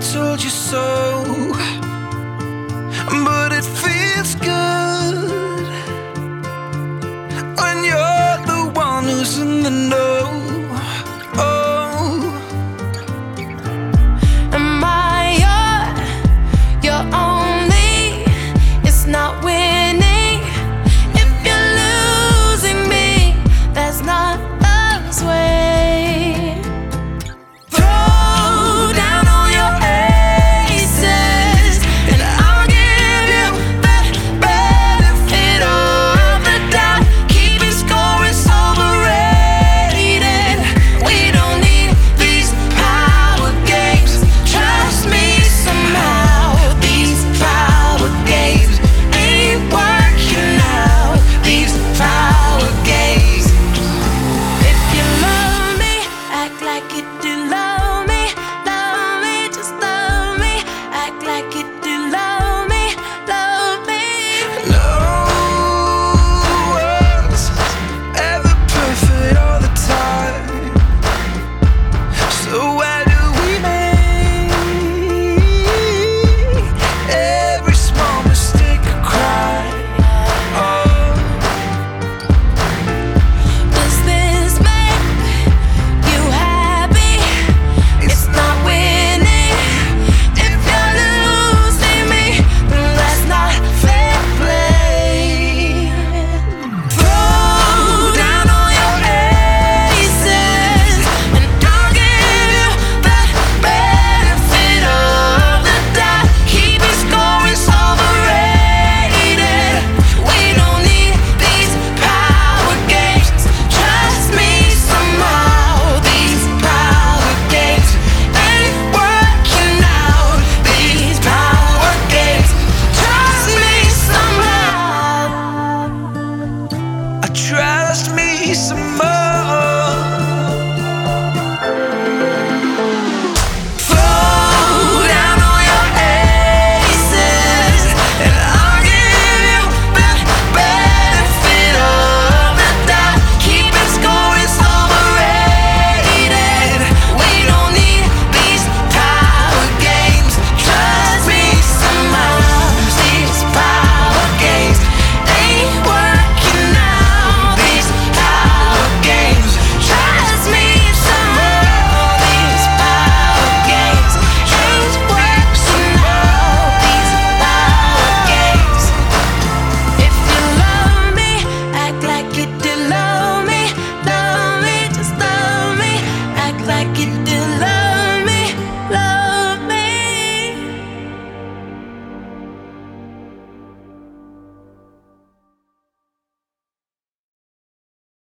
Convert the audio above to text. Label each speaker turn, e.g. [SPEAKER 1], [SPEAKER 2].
[SPEAKER 1] told you so, but it feels good when you're the one who's in the know. Oh,
[SPEAKER 2] am I your only? It's not winning. If you're losing me, that's not us way. Throw down all your aces, and I'll give you the benefit of the doubt. Keeping score is overrated. We don't need these power games. Trust me somehow. These power games ain't working out. These power games. If you love me, act like you do love